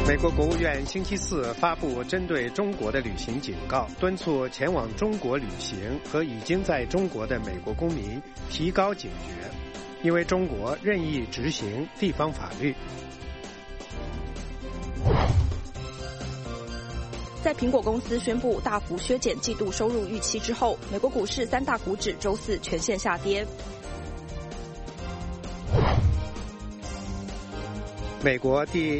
美国国务院星期四发布针对中国的旅行警告，敦促前往中国旅行和已经在中国的美国公民提高警觉，因为中国任意执行地方法律。 在苹果公司宣布大幅削减季度收入预期之后，美国股市三大股指周四全线下跌。 美国第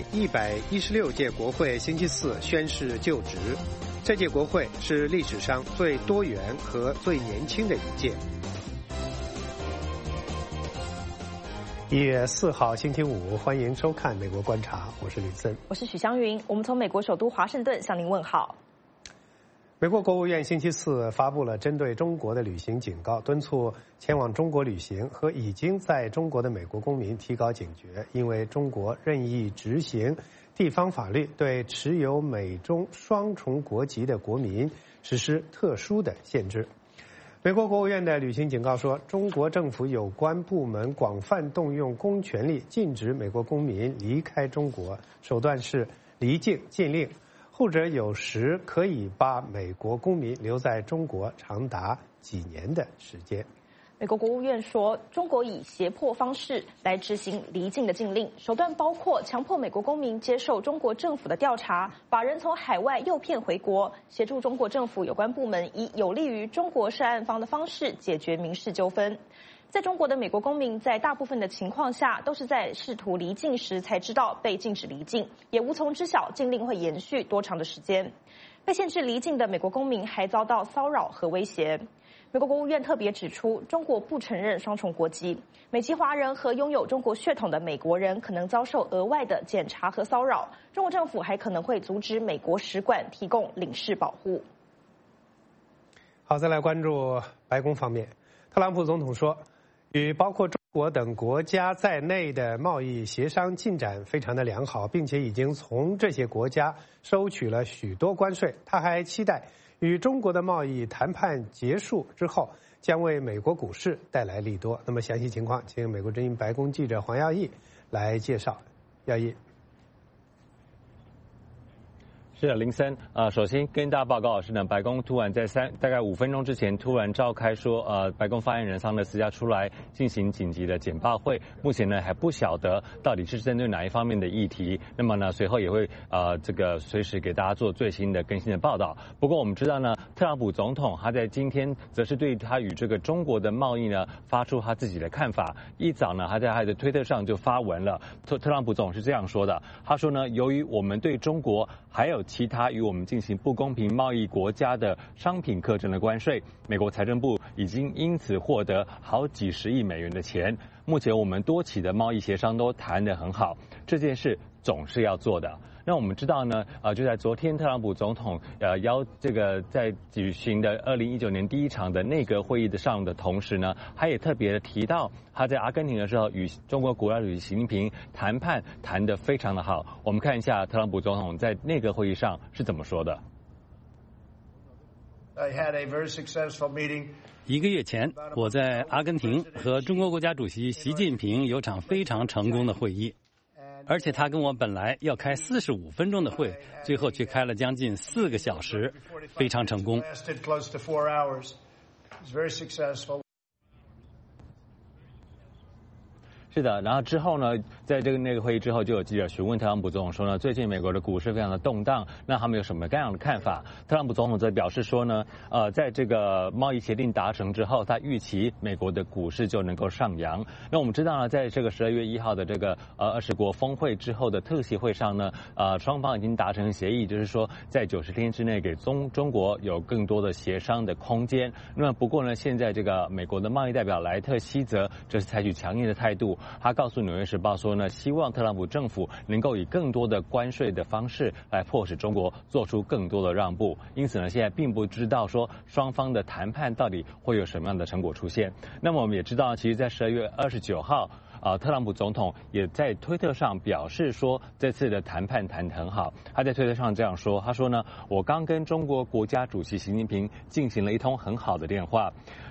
116届国会星期四宣誓就职，这届国会是历史上最多元和最年轻的一届。1月4号星期五，欢迎收看《美国观察》，我是李森， 我是许湘云，我们从美国首都华盛顿向您问好。 美国国务院星期四发布了针对中国的旅行警告，敦促前往中国旅行和已经在中国的美国公民提高警觉，因为中国任意执行地方法律，对持有美中双重国籍的国民实施特殊的限制。美国国务院的旅行警告说，中国政府有关部门广泛动用公权力，禁止美国公民离开中国，手段是离境禁令。后者有时可以把美国公民留在中国长达几年的时间。 美国国务院说，中国以胁迫方式来执行离境的禁令，手段包括强迫美国公民接受中国政府的调查，把人从海外诱骗回国，协助中国政府有关部门以有利于中国涉案方的方式解决民事纠纷。在中国的美国公民在大部分的情况下都是在试图离境时才知道被禁止离境，也无从知晓禁令会延续多长的时间。被限制离境的美国公民还遭到骚扰和威胁。美国国务院特别指出，中国不承认双重国籍，美籍华人和拥有中国血统的美国人可能遭受额外的检查和骚扰，中国政府还可能会阻止美国使馆提供领事保护。 好，再来关注白宫方面，特朗普总统说，与包括中国等国家在内的贸易协商进展非常的良好，并且已经从这些国家收取了许多关税。他还期待与中国的贸易谈判结束之后，将为美国股市带来利多。那么详细情况，请美国之音白宫记者黄耀义来介绍。耀义。 是的，林森首先跟大家报告是呢，白宫突然在大概5分钟之前突然召开说，白宫发言人桑德斯要出来进行紧急的简报会，目前呢还不晓得到底是针对哪一方面的议题。那么呢，随后也会这个随时给大家做最新的更新的报道。不过我们知道呢，特朗普总统他在今天则是对他与这个中国的贸易呢发出他自己的看法。一早呢，他在他的推特上就发文了，特朗普总是这样说的，他说呢，由于我们对中国还有其他与我们进行不公平贸易国家的商品课征的关税，美国财政部已经因此获得好几十亿美元的钱。目前我们多起的贸易协商都谈得很好，这件事总是要做的。那我们知道呢，就在昨天，特朗普总统在举行的2019年第一场的内阁会议的上的同时呢，他也特别的提到他在阿根廷的时候与中国国家主席习近平谈判谈得非常的好。我们看一下特朗普总统在内阁会议上是怎么说的。 1个月前，我在阿根廷和中国国家主席习近平有场非常成功的会议。而且他跟我本来要开45分钟的会，最后却开了将近4个小时，非常成功。 是的，然后之后呢，在那个会议之后，就有记者询问特朗普总统说呢，最近美国的股市非常的动荡，那他们有什么各样的看法？特朗普总统则表示说呢，在这个贸易协定达成之后，他预期美国的股市就能够上扬。那我们知道呢，在这个12月1号的这个20国峰会之后的特协会上呢，双方已经达成协议，就是说在90天之内给中国有更多的协商的空间。那么不过呢，现在这个美国的贸易代表莱特希泽则是采取强硬的态度。他告诉《纽约时报》说呢，希望特朗普政府能够以更多的关税的方式来迫使中国做出更多的让步。因此呢，现在并不知道说双方的谈判到底会有什么样的成果出现。那么我们也知道，其实在12月29号。特朗普总统也在推特上表示说，这次的谈判谈得很好。他在推特上这样说，他说呢，我刚跟中国国家主席习近平进行了一通很好的电话。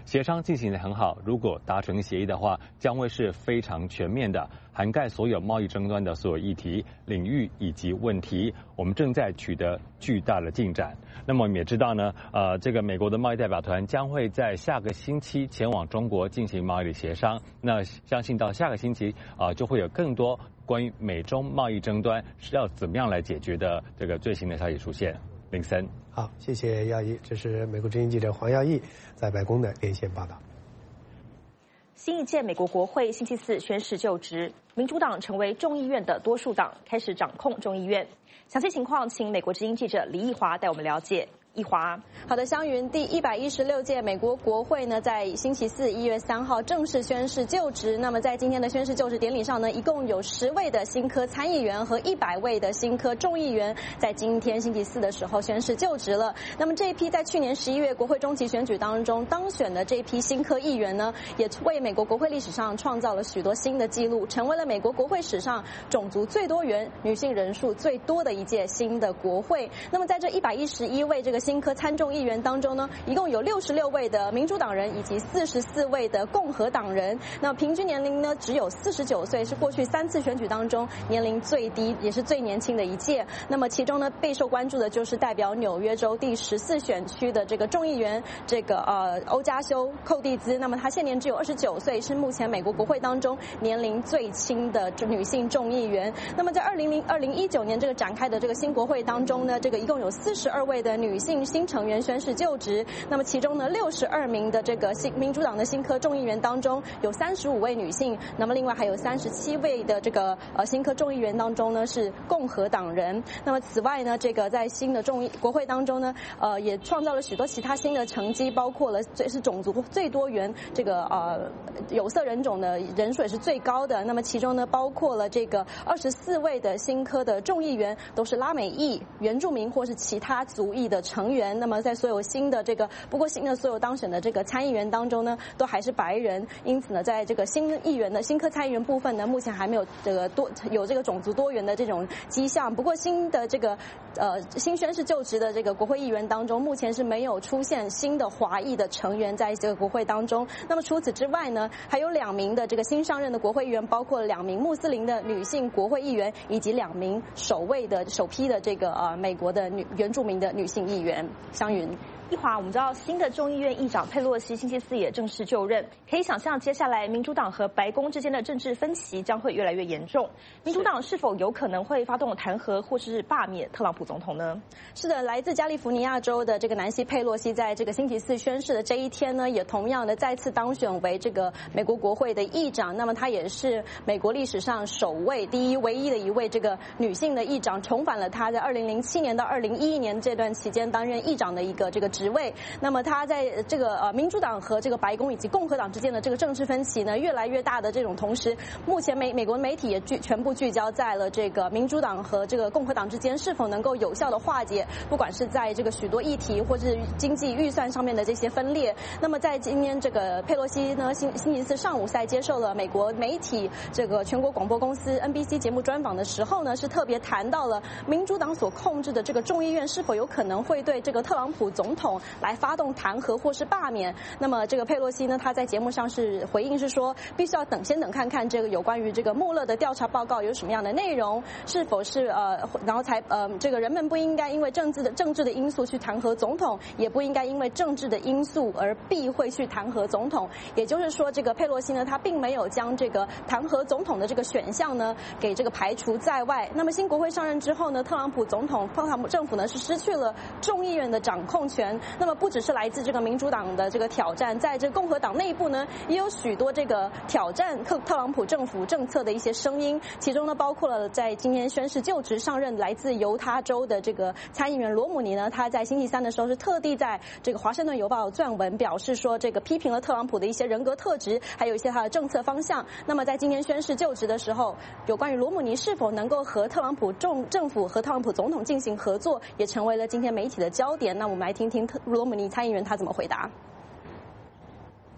协商进行得很好，如果达成协议的话，将会是非常全面的，涵盖所有贸易争端的所有议题、领域以及问题。我们正在取得巨大的进展。那么我们也知道呢，这个美国的贸易代表团将会在下个星期前往中国进行贸易的协商。那相信到下个星期就会有更多关于美中贸易争端是要怎么样来解决的这个最新的消息出现。林森， 好，谢谢耀一，这是美国之音记者黄耀义在白宫的连线报道。 新一届美国国会星期四宣誓就职，民主党成为众议院的多数党，开始掌控众议院。详细情况，请美国之音记者李奕华带我们了解。奕华， 好的，湘云，第116届美国国会呢，在星期四1月3号正式宣誓就职。那么在今天的宣誓就职典礼上呢，一共有10位的新科参议员和100位的新科众议员，在今天星期四的时候宣誓就职了。那么这一批在去年11月国会中期选举当中当选的这一批新科议员呢，也为美国国会历史上创造了许多新的纪录，成为了美国国会史上种族最多元、女性人数最多的一届新的国会。那么在这111位这个新科参众议员当中呢，一共有66位的民主党人以及44位的共和党人。那平均年龄呢只有49岁，是过去3次选举当中年龄最低也是最年轻的一届。那么其中呢备受关注的就是代表纽约州第14选区的这个众议员这个欧加修寇蒂兹。那么她现年只有29岁，是目前美国国会当中年龄最轻的女性众议员。那么在2019年这个展开的这个新国会当中呢，这个一共有42位的女性新成员宣誓就职。那么其中呢62名的这个民主党的新科众议员当中有35位女性，那么另外还有37位的这个新科众议员当中呢是共和党人。那么此外呢，这个在新的国会当中呢也创造了许多其他新的成绩，包括了是种族最多元，这个有色人种的人数也是最高的。那么其中呢包括了这个24位的新科的众议员都是拉美裔、原住民或是其他族裔的成员。那么在所有新的所有当选的这个参议员当中呢，都还是白人。因此呢，在这个新科参议员部分呢，目前还没有这个种族多元的这种迹象。不过新的这个新宣誓就职的这个国会议员当中，目前是没有出现新的华裔的成员在这个国会当中。那么除此之外呢，还有2名的这个新上任的国会议员，包括2名穆斯林的女性国会议员，以及2名首批的这个美国的原住民的女性议员。湘云。 奕华，我们知道新的众议院议长佩洛西星期四也正式就任，可以想象接下来民主党和白宫之间的政治分歧将会越来越严重。民主党是否有可能会发动弹劾或是罢免特朗普总统呢？ 是的，来自加利福尼亚州的这个南希佩洛西，在这个星期四宣誓的这一天呢，也同样的再次当选为这个美国国会的议长。那么她也是美国历史上唯一的一位这个女性的议长，重返了她在2007年到2011年这段期间担任议长的一个这个职位。那么他在这个民主党和这个白宫以及共和党之间的这个政治分歧呢越来越大的这种同时，目前美国媒体也全部聚焦在了这个民主党和这个共和党之间是否能够有效的化解，不管是在这个许多议题或是经济预算上面的这些分裂。那么在今天这个佩洛西呢星期四上午在接受了美国媒体这个全国广播公司 NBC 节目专访的时候呢，是特别谈到了民主党所控制的这个众议院是否有可能会对这个特朗普总统来发动弹劾或是罢免。那么这个佩洛西呢，他在节目上是回应是说，必须要先等看看这个有关于这个穆勒的调查报告有什么样的内容，是否是然后才这个人们不应该因为政治的因素去弹劾总统，也不应该因为政治的因素而避讳去弹劾总统。也就是说，这个佩洛西呢，他并没有将这个弹劾总统的这个选项呢给这个排除在外。那么新国会上任之后呢，特朗普政府呢是失去了众议院的掌控权。那么不只是来自这个民主党的这个挑战，在这个共和党内部呢，也有许多这个挑战特朗普政府政策的一些声音。其中呢，包括了在今天宣誓就职上任来自犹他州的这个参议员罗姆尼呢，他在星期三的时候是特地在这个华盛顿邮报撰文表示说，这个批评了特朗普的一些人格特质，还有一些他的政策方向。那么在今天宣誓就职的时候，有关于罗姆尼是否能够和特朗普政府和特朗普总统进行合作，也成为了今天媒体的焦点。那我们来听听罗姆尼参议员他怎么回答。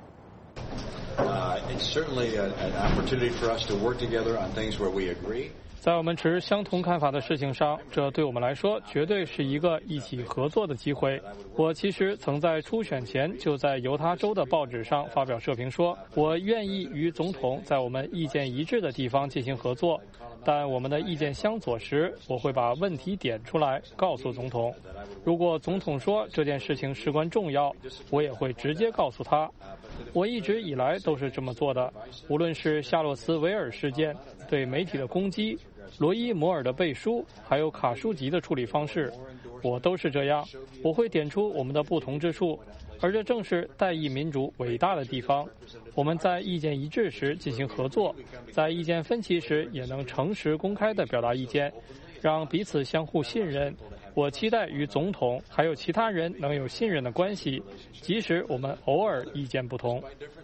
It's certainly an opportunity for us to work together on things where we agree. 在我们持相同看法的事情上，这对我们来说绝对是一个一起合作的机会。我其实曾在初选前就在犹他州的报纸上发表社评说，我愿意与总统在我们意见一致的地方进行合作，但我们的意见相左时，我会把问题点出来告诉总统。如果总统说这件事情事关重要，我也会直接告诉他。我一直以来都是这么做的，无论是夏洛茨维尔事件、对媒体的攻击、罗伊摩尔的背书，还有卡舒吉的处理方式，我都是这样。我会点出我们的不同之处，而这正是代议民主伟大的地方。我们在意见一致时进行合作，在意见分歧时也能诚实公开地表达意见，让彼此相互信任。我期待与总统还有其他人能有信任的关系，即使我们偶尔意见不同。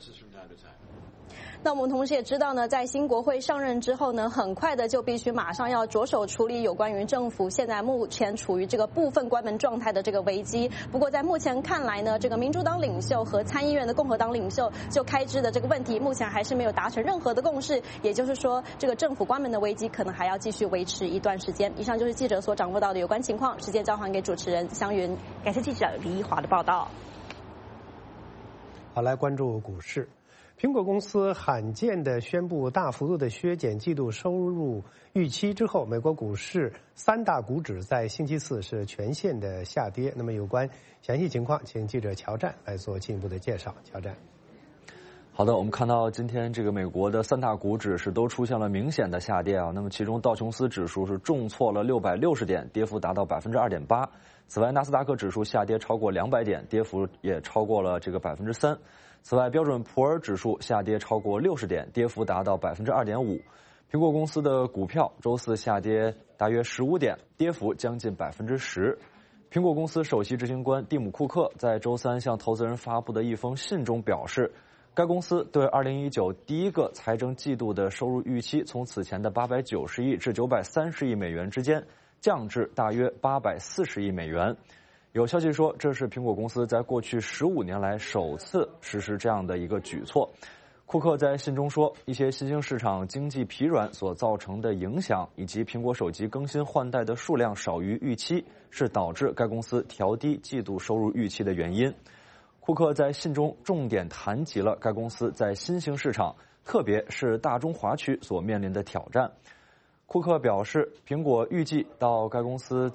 那我们同时也知道呢，在新国会上任之后呢，很快的就必须马上要着手处理有关于政府现在目前处于这个部分关门状态的这个危机。不过在目前看来呢，这个民主党领袖和参议院的共和党领袖就开支的这个问题，目前还是没有达成任何的共识。也就是说，这个政府关门的危机可能还要继续维持一段时间。以上就是记者所掌握到的有关情况，时间交还给主持人湘云。 感谢记者李一华的报道。 好，来关注股市。苹果公司罕见地宣布大幅度的削减季度收入预期之后，美国股市三大股指在星期四是全线的下跌。那么有关详细情况，请记者乔战来做进一步的介绍。乔战。 好的，我们看到今天这个美国的三大股指是都出现了明显的下跌啊。那么其中道琼斯指数是重挫了660点，跌幅达到2.8%。此外，纳斯达克指数下跌超过200点，跌幅也超过了3%。此外，标准普尔指数下跌超过60点，跌幅达到2.5%。苹果公司的股票周四下跌大约15点，跌幅将近10%。苹果公司首席执行官蒂姆·库克在周三向投资人发布的一封信中表示，该公司对2019第一个财政季度的收入预期从此前的890亿至930亿美元之间降至大约840亿美元。有消息说，这是苹果公司在过去15年来首次实施这样的一个举措。库克在信中说，一些新兴市场经济疲软所造成的影响，以及苹果手机更新换代的数量少于预期，是导致该公司调低季度收入预期的原因。库克在信中重点谈及了该公司在新兴市场，特别是大中华区所面临的挑战。库克表示，苹果公司预计到了该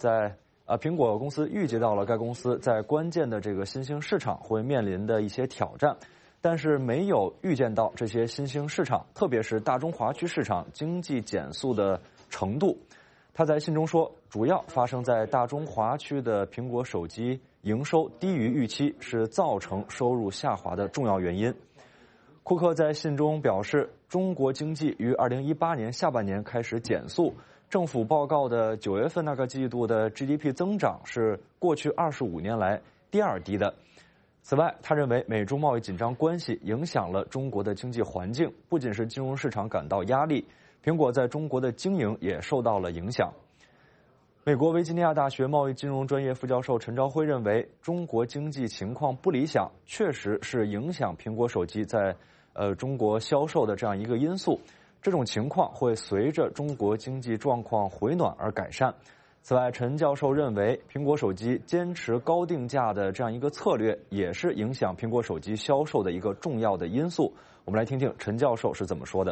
公司在关键的这个新兴市场会面临的一些挑战，但是没有预见到这些新兴市场，特别是大中华区市场经济减速的程度。他在信中说，主要发生在大中华区的苹果手机营收低于预期是造成收入下滑的重要原因。库克在信中表示，中国经济于2018年下半年开始减速，政府报告的9月份那个季度的 GDP 增长是过去25年来第二低的。此外，他认为美中贸易紧张关系影响了中国的经济环境，不仅是金融市场感到压力，苹果在中国的经营也受到了影响。美国维吉尼亚大学贸易金融专业副教授陈朝辉认为，中国经济情况不理想，确实是影响苹果手机在中国销售的这样一个因素。这种情况会随着中国经济状况回暖而改善。此外，陈教授认为，苹果手机坚持高定价的这样一个策略，也是影响苹果手机销售的一个重要的因素。我们来听听陈教授是怎么说的。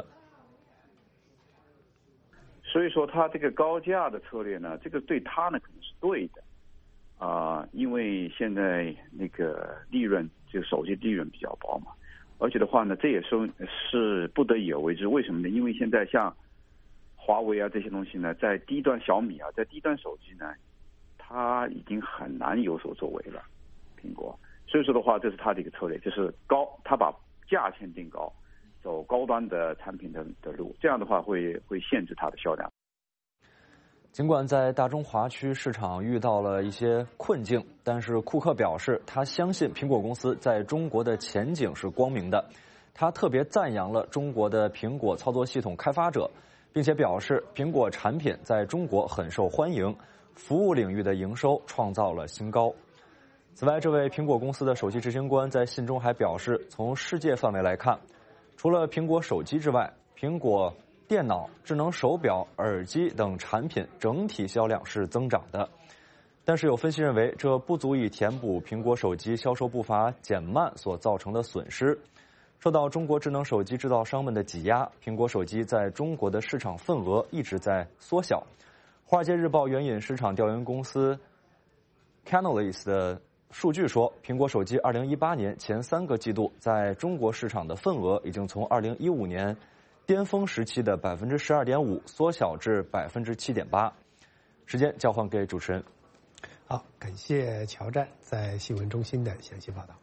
所以说，他这个高价的策略呢，这个对他呢可能是对的，因为现在那个利润，这个手机利润比较薄嘛。而且的话呢，这也是不得已而为之。为什么呢？因为现在像华为啊这些东西呢，在低端小米啊，在低端手机呢，它已经很难有所作为了。苹果，所以说的话，这是它的一个策略，就是它把价钱定高，走高端的产品的路，这样的话会限制它的销量。 尽管在大中华区市场遇到了一些困境，但是库克表示，他相信苹果公司在中国的前景是光明的。他特别赞扬了中国的苹果操作系统开发者，并且表示苹果产品在中国很受欢迎，服务领域的营收创造了新高。此外，这位苹果公司的首席执行官在信中还表示，从世界范围来看，除了苹果手机之外，苹果电脑、智能手表、耳机等产品整体销量是增长的。但是有分析认为，这不足以填补苹果手机销售步伐减慢所造成的损失。受到中国智能手机制造商们的挤压，苹果手机在中国的市场份额一直在缩小。《华尔街日报》援引市场调研公司 Canalys 的数据说，苹果手机2018年前3个季度在中国市场的份额已经从2015年巅峰时期的12.5%缩小至7.8%。时间交还给主持人。 好，感谢乔战在新闻中心的详细报道。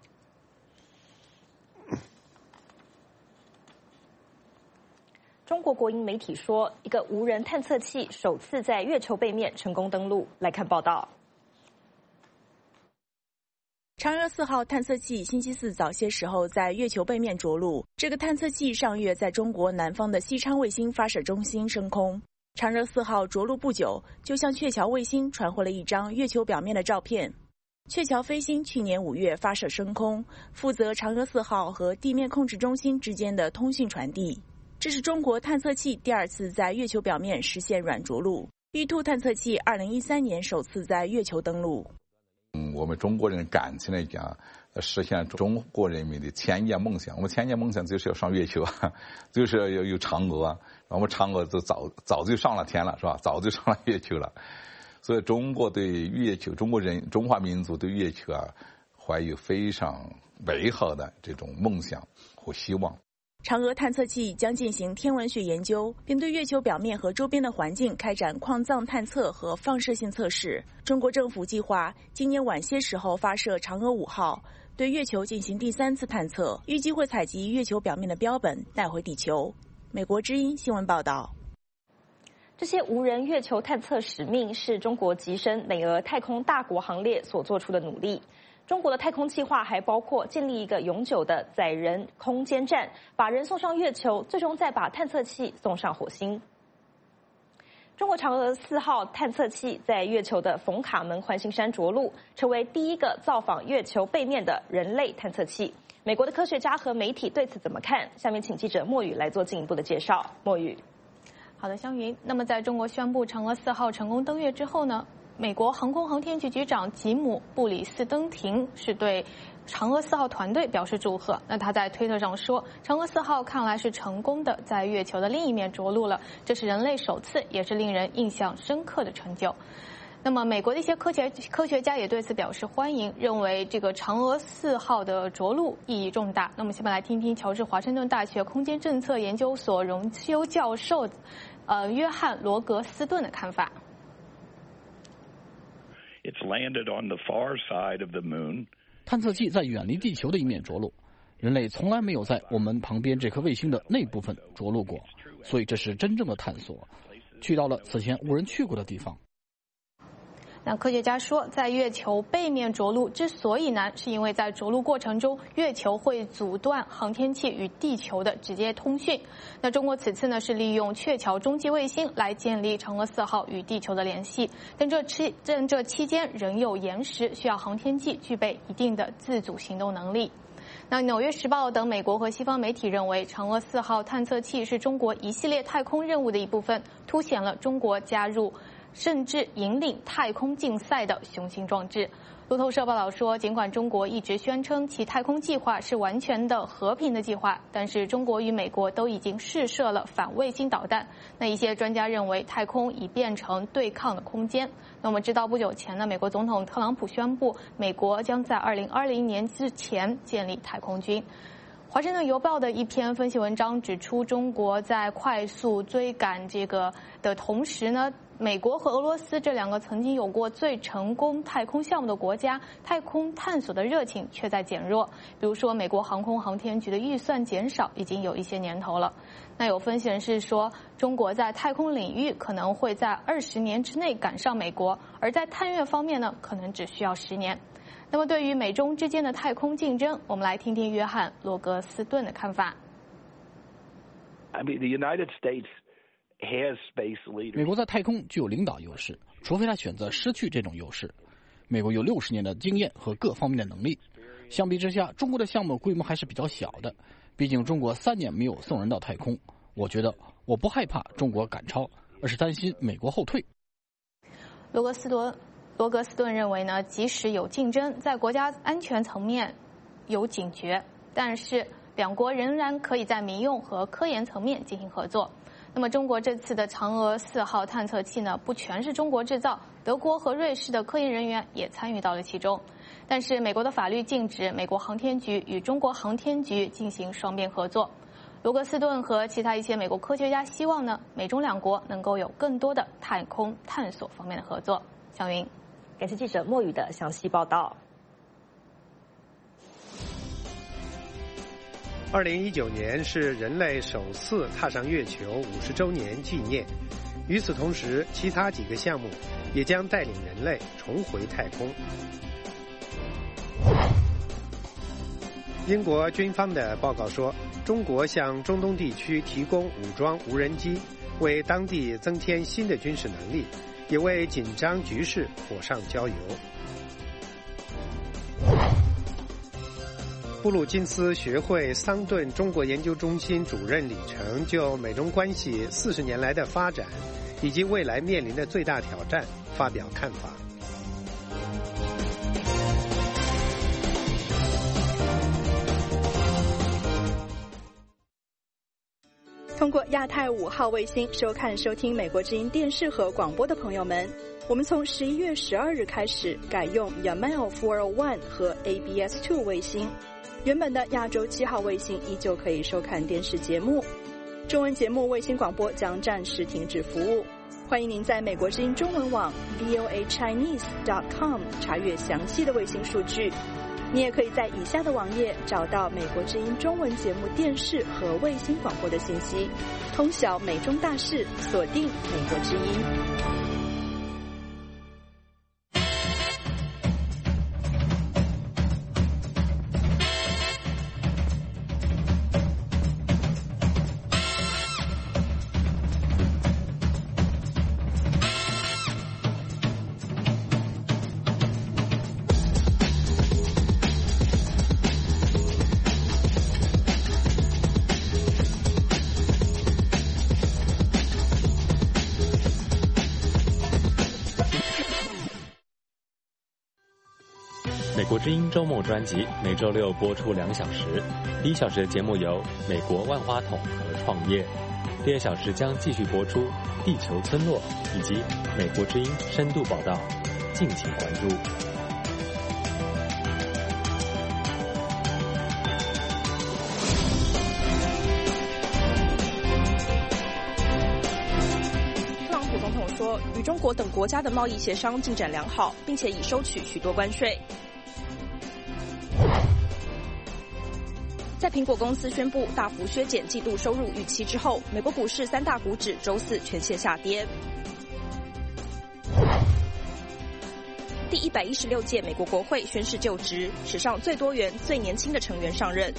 中国国营媒体说，一个无人探测器首次在月球背面成功登陆。来看报道。 嫦娥4号探测器星期四早些时候在月球背面着陆。这个探测器上月在中国南方的西昌卫星发射中心升空。嫦娥4号着陆不久，就向鹊桥卫星传回了一张月球表面的照片。鹊桥飞星去年5月发射升空，负责嫦娥4号和地面控制中心之间的通讯传递。这是中国探测器第2次在月球表面实现软着陆。玉兔探测器2013年首次在月球登陆。 我们中国人感情来讲，实现中国人民的千年梦想。我们千年梦想就是要上月球，就是要有嫦娥。我们嫦娥都早就上了天了，是吧？早就上了月球了。所以中国对月球，中华民族对月球怀有非常美好的这种梦想和希望。 嫦娥探测器将进行天文学研究，并对月球表面和周边的环境开展矿藏探测和放射性测试。中国政府计划今年晚些时候发射嫦娥5号，对月球进行第3次探测，预计会采集月球表面的标本带回地球。美国之音新闻报道。 这些无人月球探测使命是中国跻身美俄太空大国行列所做出的努力。中国的太空计划还包括建立一个永久的载人空间站，把人送上月球，最终再把探测器送上火星。中国嫦娥4号探测器在月球的冯卡门环形山着陆，成为第一个造访月球背面的人类探测器。美国的科学家和媒体对此怎么看？下面请记者莫宇来做进一步的介绍。莫宇， 好的，湘云。那么在中国宣布嫦娥4号成功登月之后呢？美国航空航天局局长吉姆·布里斯登廷是对嫦娥4号团队表示祝贺。那他在推特上说，嫦娥4号看来是成功的在月球的另一面着陆了，这是人类首次，也是令人印象深刻的成就。那么美国的一些科学家也对此表示欢迎，认为这个嫦娥4号的着陆意义重大。那么下面来听听乔治华盛顿大学空间政策研究所荣休教授约翰·罗格斯顿的看法。 It's landed on the far side of the moon. 探测器在远离地球的一面着陆，人类从来没有在我们旁边这颗卫星的那部分着陆过，所以这是真正的探索，去到了此前无人去过的地方。 那科学家说，在月球背面着陆之所以难，是因为在着陆过程中，月球会阻断航天器与地球的直接通讯。那中国此次呢是利用鹊桥中继卫星来建立嫦娥4号与地球的联系，但这期间仍有延时，需要航天器具备一定的自主行动能力。那《纽约时报》等美国和西方媒体认为，嫦娥4号探测器是中国一系列太空任务的一部分，凸显了中国加入甚至引领太空竞赛的雄心壮志。路透社报道说，尽管中国一直宣称其太空计划是完全的和平的计划，但是中国与美国都已经试射了反卫星导弹。那一些专家认为，太空已变成对抗的空间。那我们知道，不久前呢，美国总统特朗普宣布，美国将在2020年之前建立太空军。华盛顿邮报的一篇分析文章指出，中国在快速追赶这个的同时呢，美国和俄罗斯这两个曾经有过最成功太空项目的国家，太空探索的热情却在减弱。比如说，美国航空航天局的预算减少已经有一些年头了。那有分析人士说，中国在太空领域可能会在20年之内赶上美国，而在探月方面呢，可能只需要10年。那么对于美中之间的太空竞争，我们来听听约翰·罗格斯顿的看法。 美国在太空具有领导优势，除非他选择失去这种优势。美国有60年的经验和各方面的能力，相比之下，中国的项目规模还是比较小的。毕竟中国3年没有送人到太空， 我觉得我不害怕中国赶超，而是担心美国后退。 罗格斯顿认为呢，即使有竞争，在国家安全层面有警觉，但是两国仍然可以在民用和科研层面进行合作。那么中国这次的嫦娥4号探测器呢，不全是中国制造，德国和瑞士的科研人员也参与到了其中。但是美国的法律禁止美国航天局与中国航天局进行双边合作。罗格斯顿和其他一些美国科学家希望呢，美中两国能够有更多的太空探索方面的合作。小云， 感谢记者莫宇的详细报道。 2019年是人类首次踏上月球50周年纪念，与此同时，其他几个项目也将带领人类重回太空。英国军方的报告说，中国向中东地区提供武装无人机，为当地增添新的军事能力，也为紧张局势火上浇油。布鲁金斯学会桑顿中国研究中心主任李成就美中关系40年来的发展以及未来面临的最大挑战发表看法。 通过亚太5号卫星收看收听美国之音电视和广播的朋友们，我们从11月12日开始改用 Yamal 401和 ABS2 卫星，原本的亚洲7号卫星依旧可以收看电视节目。中文节目卫星广播将暂时停止服务，欢迎您在美国之音中文网 voachinese.com 查阅详细的卫星数据。你也可以在以下的网页找到美国之音中文节目电视和卫星广播的信息，通晓美中大事，锁定美国之音。 美国之音周末专辑每周六播出2小时，第1小时的节目有美国万花筒和创业，第2小时将继续播出地球村落以及美国之音深度报道，敬请关注。 特朗普总统说，与中国等国家的贸易协商进展良好，并且已收取许多关税。在苹果公司宣布大幅削减季度收入预期之后，美国股市3大股指周4全线下跌。第116届美国国会宣誓就职，史上最多元、最年轻的成员上任。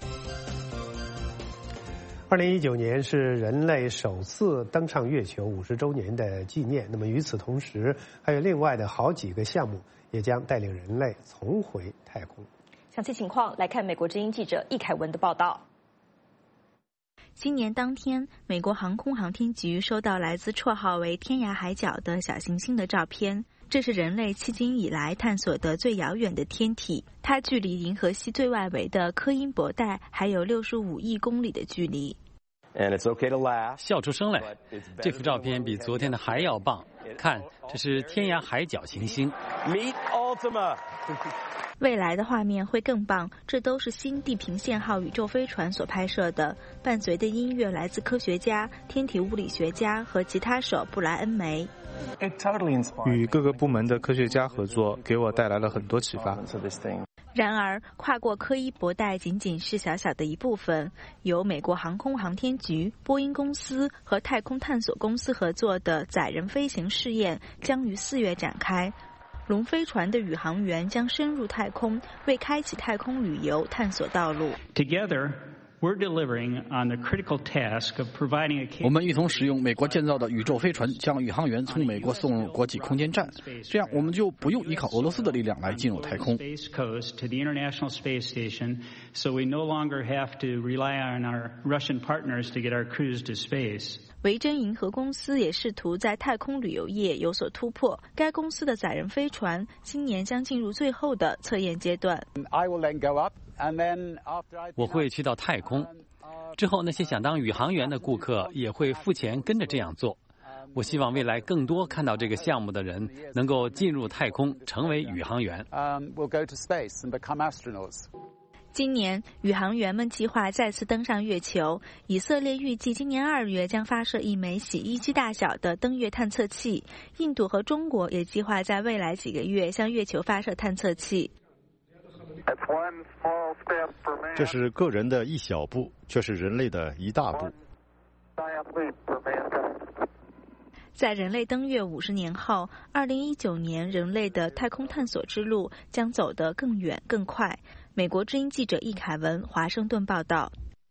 2019年是人类首次登上月球50周年的纪念，那么与此同时，还有另外的好几个项目也将带领人类重回太空。 详细情况来看美国之音记者易凯文的报道。 新年当天，美国航空航天局收到来自绰号为天涯海角的小行星的照片，这是人类迄今以来探索的最遥远的天体，它距离银河系最外围的柯因伯带还有65亿公里的距离。 笑出声来，这幅照片比昨天的还要棒。看，这是天涯海角行星。 Meet Ultima 未来的画面会更棒，这都是新地平线号宇宙飞船所拍摄的，伴随的音乐来自科学家、天体物理学家和吉他手布莱恩梅。 与各个部门的科学家合作，给我带来了很多启发。 然而，跨过柯伊伯带仅仅是小小的一部分。由美国航空航天局、波音公司和太空探索公司合作的载人飞行试验将于4月展开。龙飞船的宇航员将深入太空，为开启太空旅游探索道路。 Together, 我们一同使用美国建造的宇宙飞船，将宇航员从美国送入国际空间站，这样我们就不用依靠俄罗斯的力量来进入太空。 维珍银河公司也试图在太空旅游业有所突破，该公司的载人飞船今年将进入最后的测验阶段。 我会去到太空，之后那些想当宇航员的顾客也会付钱跟着这样做。我希望未来更多看到这个项目的人能够进入太空，成为宇航员。 今年，宇航员们计划再次登上月球。以色列预计今年2月将发射一枚洗衣机大小的登月探测器。印度和中国也计划在未来几个月向月球发射探测器。 这是个人的一小步，却是人类的一大步。 在人类登月50年后，2019年人类的太空探索之路将走得更远更快。美国之音记者易凯文华盛顿报道。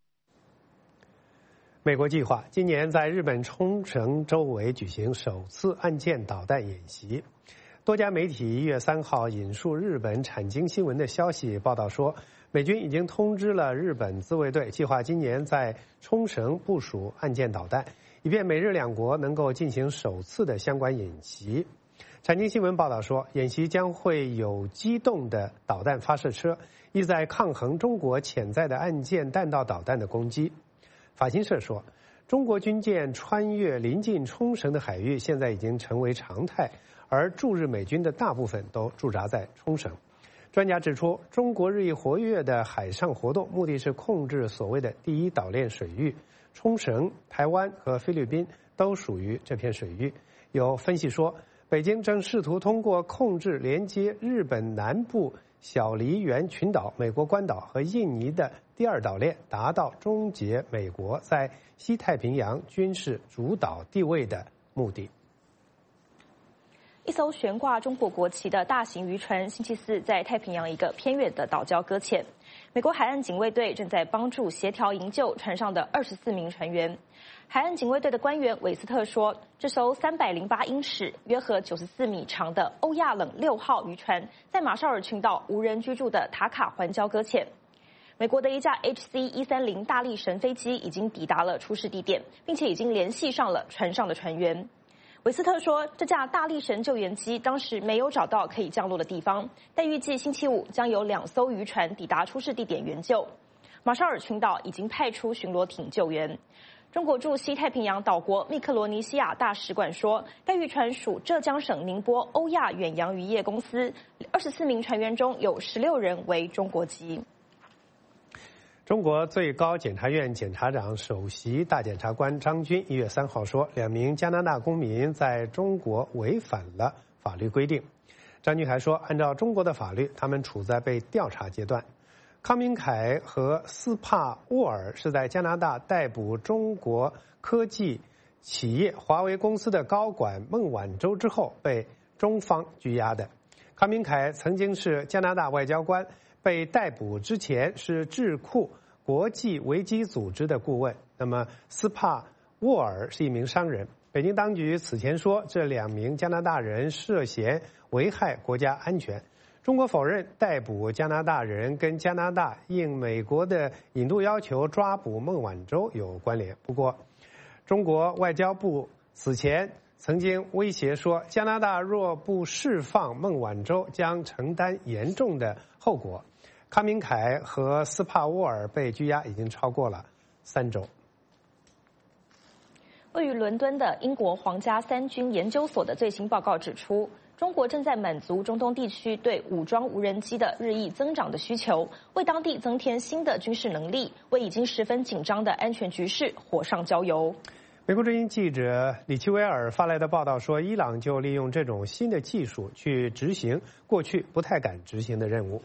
美国计划今年在日本冲绳周围举行首次岸舰导弹演习。多家媒体1月3号引述日本产经新闻的消息报道说，美军已经通知了日本自卫队，计划今年在冲绳部署岸舰导弹，以便美日两国能够进行首次的相关演习。产经新闻报道说，演习将会有机动的导弹发射车，意在抗衡中国潜在的岸舰弹道导弹的攻击。法新社说，中国军舰穿越临近冲绳的海域现在已经成为常态，而驻日美军的大部分都驻扎在冲绳。专家指出，中国日益活跃的海上活动目的是控制所谓的第一岛链水域，冲绳、台湾和菲律宾都属于这片水域。有分析说，北京正试图通过控制连接日本南部小笠原群岛、美国关岛和印尼的第二岛链，达到终结美国在西太平洋军事主导地位的目的。 一艘悬挂中国国旗的大型渔船星期四在太平洋一个偏远的岛礁搁浅，美国海岸警卫队正在帮助协调营救船上的24名船员。海岸警卫队的官员韦斯特说，这艘308英尺、约合94米长的欧亚冷6号渔船在马绍尔群岛无人居住的塔卡环礁搁浅。美国的一架 HC-130大力神飞机已经抵达了出事地点，并且已经联系上了船上的船员。韦斯特说，这架大力神救援机当时没有找到可以降落的地方，但预计星期五将有2艘渔船抵达出事地点援救。马绍尔群岛已经派出巡逻艇救援。中国驻西太平洋岛国密克罗尼西亚大使馆说，该渔船属浙江省宁波欧亚远洋渔业公司，24名船员中有16人为中国籍。 中国最高检察院检察长首席大检察官张军1月3号说，2名加拿大公民在中国违反了法律规定。张军还说，按照中国的法律，他们处在被调查阶段。康明凯和斯帕沃尔是在加拿大逮捕中国科技企业华为公司的高管孟晚舟之后被中方拘押的。康明凯曾经是加拿大外交官，被逮捕之前是智库国际危机组织的顾问。那么斯帕沃尔是一名商人。北京当局此前说，这2名加拿大人涉嫌危害国家安全。中国否认逮捕加拿大人跟加拿大应美国的引渡要求抓捕孟晚舟有关联。不过，中国外交部此前曾经威胁说，加拿大若不释放孟晚舟，将承担严重的后果。康明凯和斯帕沃尔被拘押已经超过了3周。 位于伦敦的英国皇家三军研究所的最新报告指出，中国正在满足中东地区对武装无人机的日益增长的需求，为当地增添新的军事能力，为已经十分紧张的安全局势火上浇油。 美国之音记者李奇维尔发来的报道说，伊朗就利用这种新的技术去执行过去不太敢执行的任务。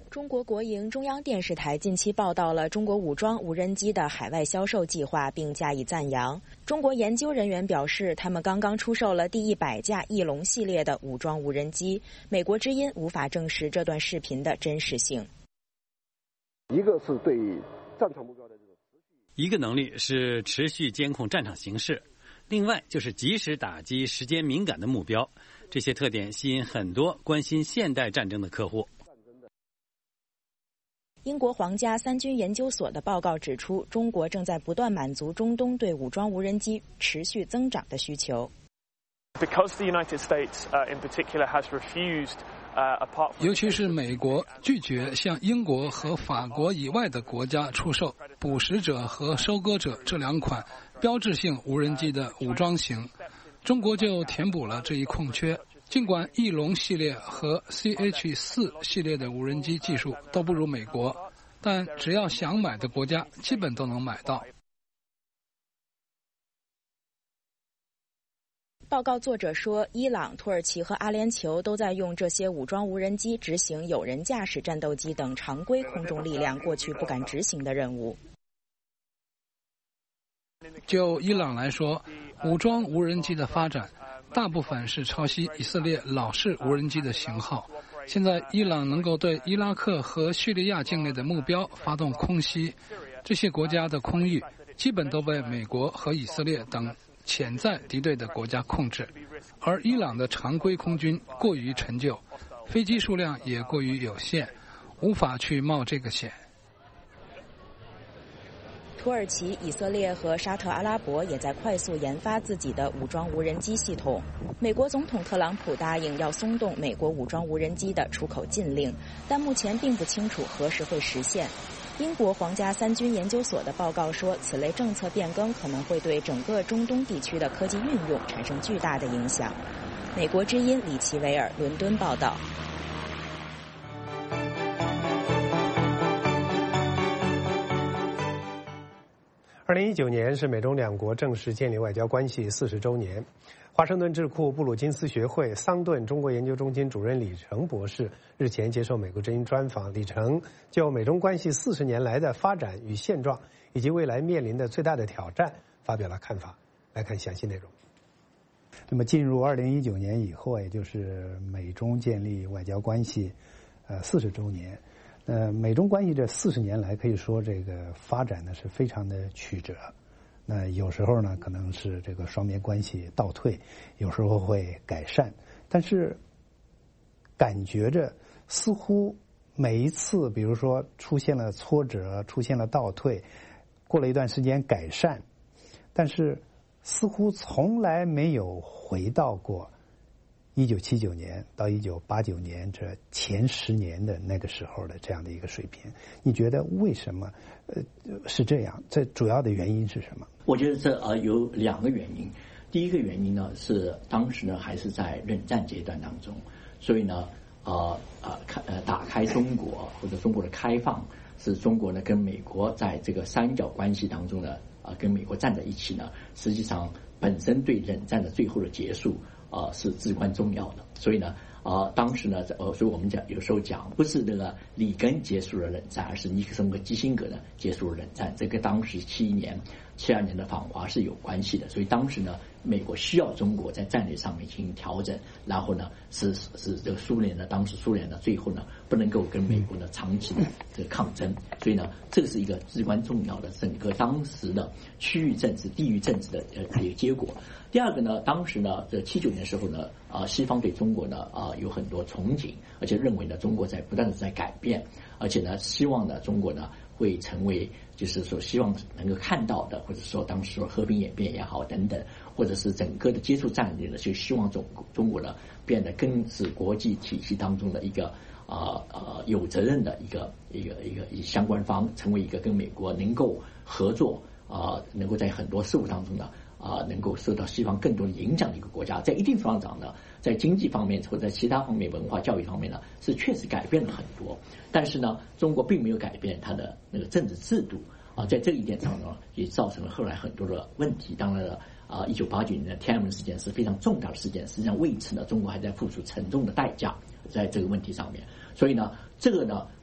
中国国营中央电视台近期报道了中国武装无人机的海外销售计划，并加以赞扬。中国研究人员表示，他们刚刚出售了第100架翼龙系列的武装无人机。美国之音无法证实这段视频的真实性。 一个是对战场目标的这种一个能力是持续监控战场形势，另外就是及时打击时间敏感的目标。这些特点吸引很多关心现代战争的客户。 英国皇家三军研究所的报告指出，中国正在不断满足中东对武装无人机持续增长的需求。 尤其是美国拒绝向英国和法国以外的国家出售捕食者和收割者这2款标志性无人机的武装型，中国就填补了这一空缺。尽管翼龙系列和 CH-4 系列的无人机技术都不如美国，但只要想买的国家基本都能买到。 报告作者说，伊朗、土耳其和阿联酋都在用这些武装无人机执行有人驾驶战斗机等常规空中力量过去不敢执行的任务。 就伊朗来说，武装无人机的发展大部分是抄袭以色列老式无人机的型号。现在伊朗能够对伊拉克和叙利亚境内的目标发动空袭，这些国家的空域基本都被美国和以色列等潜在敌对的国家控制，而伊朗的常规空军过于陈旧，飞机数量也过于有限，无法去冒这个险。 土耳其、以色列和沙特阿拉伯也在快速研发自己的武装无人机系统。美国总统特朗普答应要松动美国武装无人机的出口禁令，但目前并不清楚何时会实现。英国皇家三军研究所的报告说，此类政策变更可能会对整个中东地区的科技运用产生巨大的影响。美国之音李奇维尔伦敦报道。 2019年是美中两国正式建立外交关系40周年。华盛顿智库布鲁金斯学会桑顿中国研究中心主任李成博士日前接受美国之音专访，李成就美中关系40年来的发展与现状，以及未来面临的最大的挑战发表了看法。来看详细内容。 那么进入2019年以后，也就是美中建立外交关系40周年。美中关系这40年来，可以说这个发展呢是非常的曲折。那有时候呢，可能是这个双边关系倒退，有时候会改善，但是感觉着似乎每一次，比如说出现了挫折，出现了倒退，过了一段时间改善，但是似乎从来没有回到过1979年到1989年这前10年的那个时候的这样的一个水平。你觉得为什么是这样？这主要的原因是什么？ 我觉得这有2个原因。第一个原因呢是当时呢还是在冷战阶段当中，所以呢打开中国或者中国的开放，是中国呢跟美国在这个三角关系当中呢跟美国站在一起呢，实际上本身对冷战的最后的结束是至关重要的。所以呢当时呢所以我们有时候讲不是那个里根结束了冷战，而是尼克松和基辛格呢结束了冷战，这跟当时72年的访华是有关系的。所以当时呢美国需要中国在战略上面进行调整，然后呢是这个苏联呢，当时苏联呢最后呢不能够跟美国呢长期的这个抗争，所以呢这个是一个至关重要的整个当时的区域政治、地域政治的一个结果。第二个呢，当时呢这79年的时候呢西方对中国呢有很多憧憬，而且认为呢中国在不断的在改变，而且呢希望呢中国呢会成为就是说希望能够看到的，或者说当时说和平演变也好等等，或者是整个的接触战略呢，就希望中国呢变得更是国际体系当中的一个有责任的一个相关方，成为一个跟美国能够合作能够在很多事务当中呢能够受到西方更多的影响的一个国家。在一定程度上呢，在经济方面或者在其他方面文化教育方面呢是确实改变了很多，但是呢中国并没有改变它的那个政治制度在这一点上呢也造成了后来很多的问题。当然了1989年的天安门事件是非常重大的事件，实际上为此呢中国还在付出沉重的代价在这个问题上面。所以呢这个呢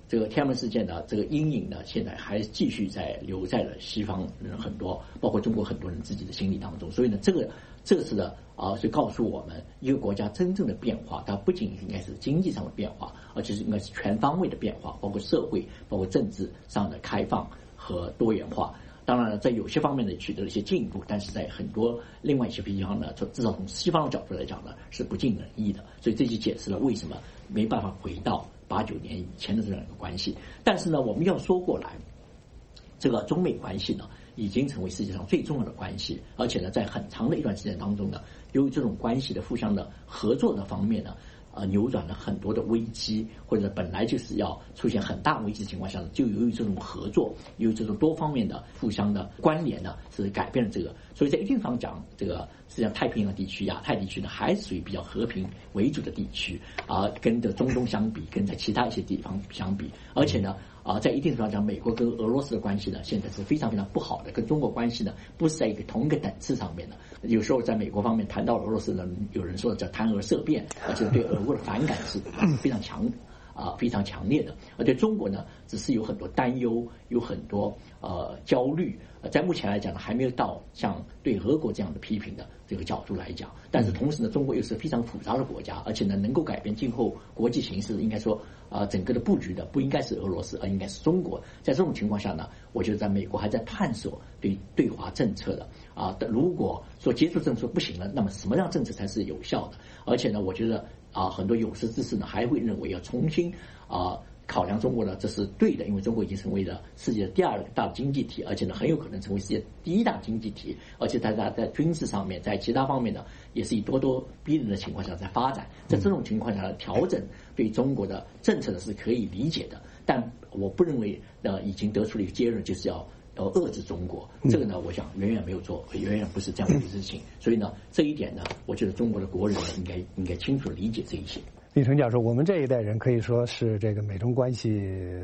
这个天安门事件的这个阴影呢，现在还继续留在了西方人很多，包括中国很多人自己的心理当中。所以呢，这次的就告诉我们，一个国家真正的变化，它不仅应该是经济上的变化，而且是应该是全方位的变化，包括社会、包括政治上的开放和多元化。当然了，在有些方面呢取得了一些进步，但是在很多另外一些地方呢，至少从西方的角度来讲呢，是不尽人意的。所以这就解释了为什么没办法回到89年以前的这样一个关系。但是呢，我们要说过来，这个中美关系呢，已经成为世界上最重要的关系，而且呢，在很长的一段时间当中呢，由于这种关系的互相的合作的方面呢，扭转了很多的危机，或者本来就是要出现很大危机的情况下，就由于这种合作，由于这种多方面的互相的关联呢，是改变了这个。所以在一定上讲，这个实际上太平洋地区、亚太地区呢，还是属于比较和平为主的地区跟着中东相比，跟在其他一些地方相比，而且呢。在一定程度上讲，美国跟俄罗斯的关系呢，现在是非常非常不好的，跟中国关系呢不是在一个同一个等次上面的。有时候在美国方面谈到俄罗斯呢，有人说叫谈俄色变，而且对俄国的反感是非常强烈的。而对中国呢，只是有很多担忧，有很多焦虑。在目前来讲呢，还没有到像对俄国这样的批评的这个角度来讲。但是同时呢，中国又是非常复杂的国家，而且呢，能够改变今后国际形势，应该说整个的布局的不应该是俄罗斯，而应该是中国。在这种情况下呢，我觉得在美国还在探索对华政策的如果说接触政策不行了，那么什么样政策才是有效的？而且呢，我觉得很多有识之士呢还会认为要重新考量中国呢，这是对的，因为中国已经成为了世界的第2大经济体，而且呢很有可能成为世界第1大经济体，而且它在军事上面，在其他方面呢，也是以咄咄逼人的情况下在发展。在这种情况下呢，调整对中国的政策呢是可以理解的，但我不认为已经得出了一个结论，就是要遏制中国。这个呢，我想远远没有做，远远不是这样的事情。所以呢，这一点呢，我觉得中国的国人呢应该清楚理解这一些。 李成教授，我们这一代人可以说是这个美中关系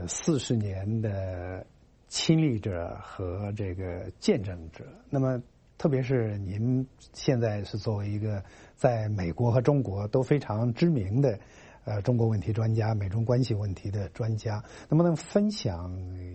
40年的亲历者和这个见证者。那么，特别是您现在是作为一个在美国和中国都非常知名的中国问题专家、美中关系问题的专家，能不能分享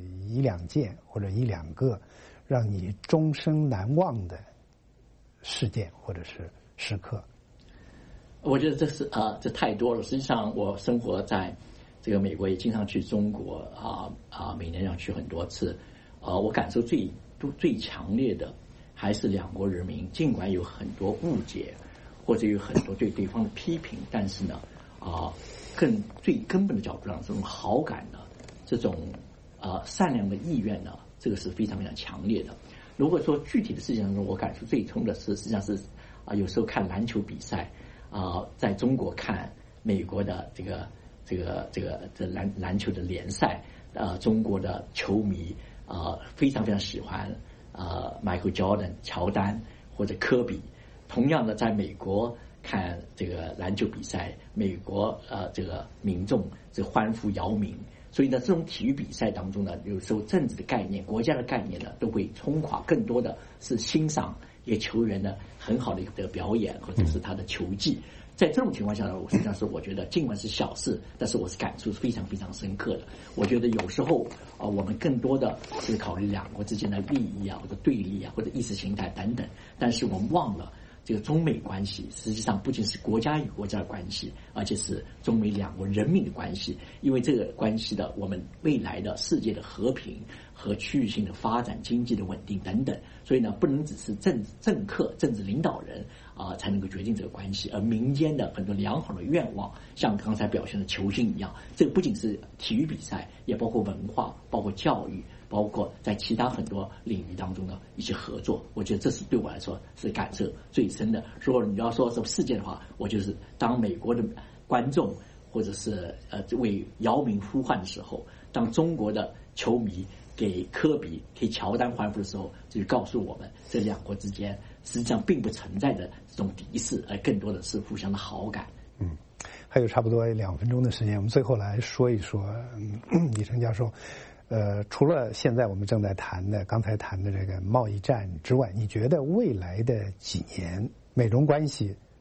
1、2件或者1、2个让你终生难忘的事件或者是时刻？ 我觉得这太多了。实际上，我生活在这个美国，也经常去中国每年要去很多次。我感受最强烈的还是两国人民，尽管有很多误解，或者有很多对对方的批评，但是呢，最根本的角度上，这种好感呢，这种善良的意愿呢，这个是非常非常强烈的。如果说具体的事情当中，我感触最深的是，实际上是有时候看篮球比赛。在中国看美国的这篮球的联赛，中国的球迷非常非常喜欢Michael Jordan 乔丹或者科比。同样的，在美国看这个篮球比赛，美国这个民众这欢呼姚明。所以呢，这种体育比赛当中呢，有时候政治的概念、国家的概念呢，都会冲垮，更多的是欣赏一个球员的很好的一个表演，或者是他的球技。在这种情况下呢，实际上是我觉得尽管是小事，但是我是感触是非常非常深刻的。我觉得有时候我们更多的是考虑两国之间的利益或者对立或者意识形态等等，但是我们忘了这个中美关系实际上不仅是国家与国家的关系，而且是中美两国人民的关系。因为这个关系的我们未来的世界的和平和区域性的发展、经济的稳定等等。所以呢，不能只是政客、政治领导人才能够决定这个关系，而民间的很多良好的愿望，像刚才表现的球星一样，这个不仅是体育比赛，也包括文化、包括教育，包括在其他很多领域当中的一些合作。我觉得这是对我来说是感受最深的。如果你要说什么事件的话，我就是当美国的观众或者是为姚明呼唤的时候，当中国的球迷给科比、给乔丹欢呼的时候，就告诉我们这两国之间实际上并不存在的这种敌视，而更多的是互相的好感。 还有差不多2分钟的时间，我们最后来说一说，李成教授，除了现在我们正在谈的、刚才谈的这个贸易战之外，你觉得未来的几年美中关系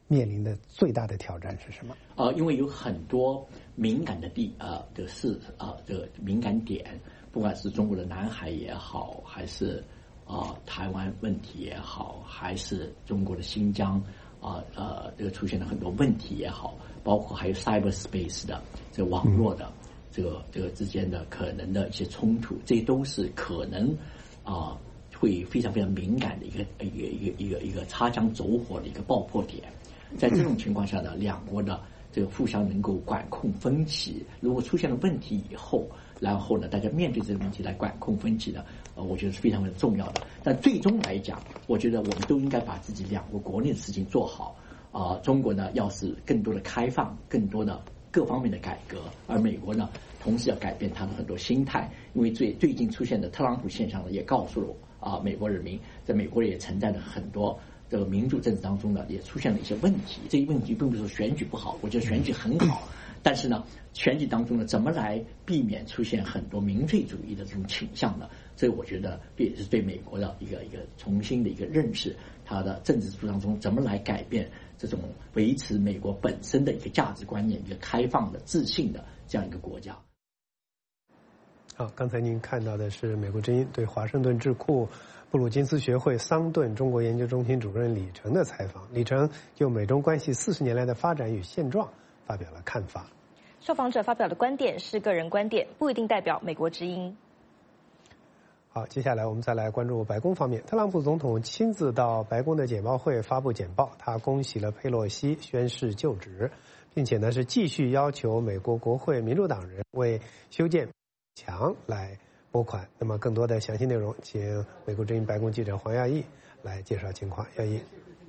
面临的最大的挑战是什么？ 因为有很多敏感的这个敏感点，不管是中国的南海也好，还是台湾问题也好，还是中国的新疆这个出现了很多问题也好，包括还有 cyberspace 的这个网络的这个之间的可能的一些冲突，这都是可能会非常非常敏感的一个擦枪走火的一个爆破点。在这种情况下呢，两国的这个互相能够管控分歧，如果出现了问题以后，然后呢，大家面对这个问题来管控分歧呢，我觉得是非常非常重要的。但最终来讲，我觉得我们都应该把自己两国国内的事情做好。中国呢，要是更多的开放，更多的各方面的改革，而美国呢，同时要改变他的很多心态，因为最近出现的特朗普现象呢，也告诉了我美国人民，在美国也存在着很多这个民主政治当中呢，也出现了一些问题。这些问题并不是说选举不好，我觉得选举很好，但是呢，选举当中呢，怎么来避免出现很多民粹主义的这种倾向呢？所以我觉得这也是对美国的一个重新的一个认识，它的政治制度当中怎么来改变这种维持美国本身的一个价值观念，一个开放的、自信的这样一个国家。 好，刚才您看到的是美国之音对华盛顿智库布鲁金斯学会桑顿中国研究中心主任李成的采访。李成就美中关系40年来的发展与现状发表了看法。 受访者发表的观点是个人观点，不一定代表美国之音。 好，接下来我们再来关注白宫方面。特朗普总统亲自到白宫的简报会发布简报，他恭喜了佩洛西宣誓就职，并且呢是继续要求美国国会民主党人为修建墙来拨款。那么更多的详细内容，请美国之音白宫记者黄亚毅来介绍情况。亚毅。